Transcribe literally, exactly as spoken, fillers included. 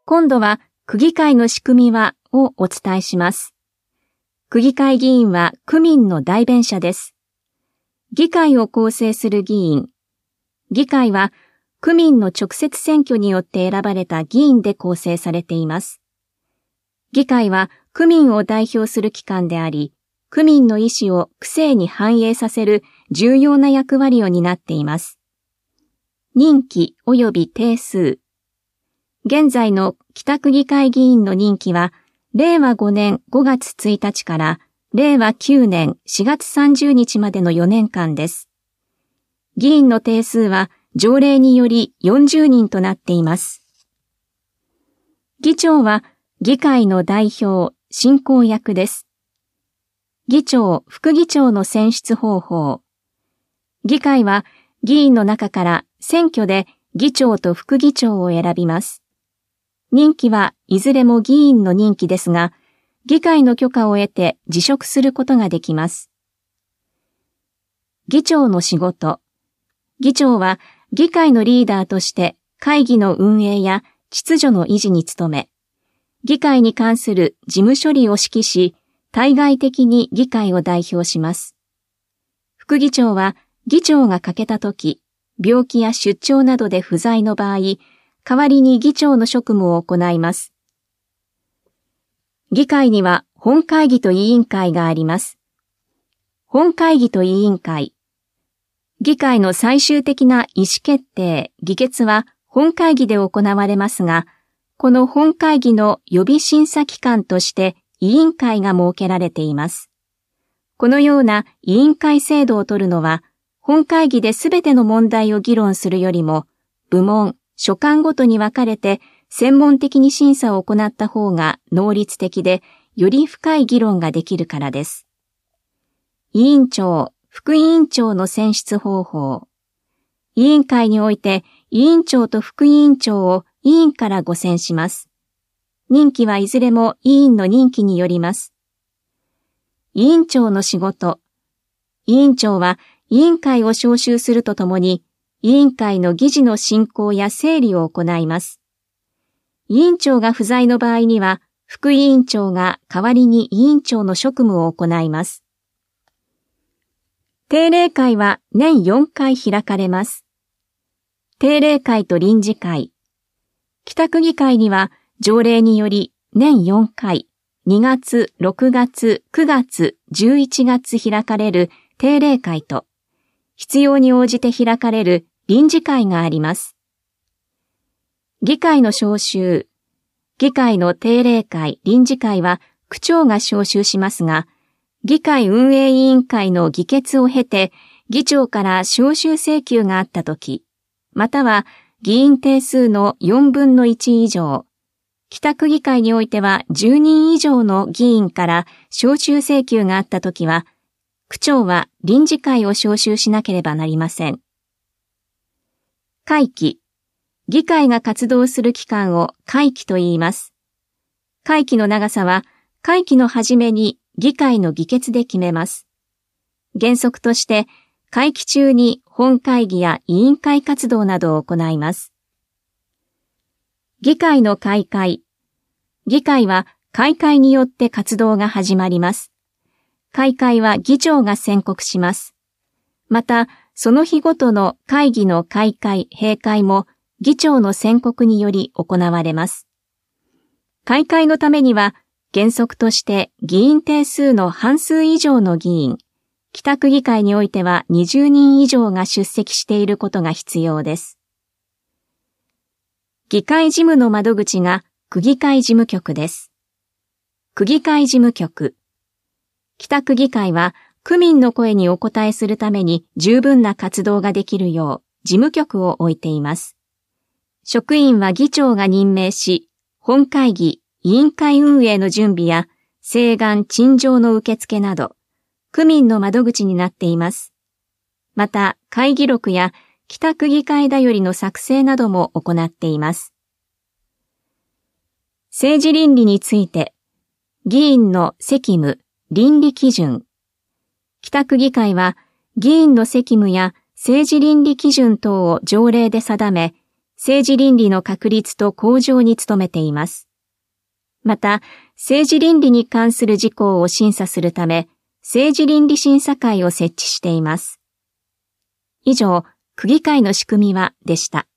今度は区議会の仕組みはをお伝えします。区議会議員は区民の代弁者です。議会を構成する議員。議会は区民の直接選挙によって選ばれた議員で構成されています。議会は区民を代表する機関であり、区民の意思を区政に反映させる重要な役割を担っています。任期及び定数。現在の北区議会議員の任期は、れいわごねんごがつついたちかられいわきゅうねんしがつさんじゅうにちまでのよねんかんです。議員の定数は条例によりよんじゅうにんとなっています。議長は議会の代表、進行役です。議長、副議長の選出方法。議会は議員の中から選挙で議長と副議長を選びます。任期はいずれも議員の任期ですが、議会の許可を得て辞職することができます。議長の仕事。議長は議会のリーダーとして会議の運営や秩序の維持に努め、議会に関する事務処理を指揮し、対外的に議会を代表します。副議長は議長が欠けたとき、病気や出張などで不在の場合、代わりに議長の職務を行います。議会には本会議と委員会があります。本会議と委員会。議会の最終的な意思決定、議決は本会議で行われますが、この本会議の予備審査機関として委員会が設けられています。このような委員会制度を取るのは、本会議で全ての問題を議論するよりも、部門、所管ごとに分かれて専門的に審査を行った方が能率的で、より深い議論ができるからです。委員長、副委員長の選出方法。委員会において、委員長と副委員長を委員からご選します。任期はいずれも委員の任期によります。委員長の仕事。委員長は委員会を招集するとともに、委員会の議事の進行や整理を行います。委員長が不在の場合には、副委員長が代わりに委員長の職務を行います。定例会は年よんかい開かれます。定例会と臨時会。北区議会には条例により年よんかい、にがつ、ろくがつ、くがつ、じゅういちがつ開かれる定例会と、必要に応じて開かれる臨時会があります。議会の招集。議会の定例会、臨時会は区長が招集しますが、議会運営委員会の議決を経て、議長から招集請求があったとき、または議員定数のよんぶんのいち以上、北区議会においてはじゅうにん以上の議員から招集請求があったときは、区長は臨時会を招集しなければなりません。会期。議会が活動する期間を会期と言います。会期の長さは、会期の初めに議会の議決で決めます。原則として、会期中に本会議や委員会活動などを行います。議会の開会。議会は開会によって活動が始まります。開会は議長が宣告します。また、その日ごとの会議の開会、閉会も議長の宣告により行われます。開会のためには、原則として議員定数の半数以上の議員、北区議会においてはにじゅうにん以上が出席していることが必要です。議会事務の窓口が区議会事務局です。区議会事務局。北区議会は区民の声にお応えするために十分な活動ができるよう事務局を置いています。職員は議長が任命し、本会議、委員会運営の準備や請願陳情の受付など、区民の窓口になっています。また、会議録や北区議会だよりの作成なども行っています。政治倫理について、議員の責務、倫理基準。北区議会は、議員の責務や政治倫理基準等を条例で定め、 政治倫理の確立と向上に努めています。また、政治倫理に関する事項を審査するため、政治倫理審査会を設置しています。以上、区議会の仕組みはでした。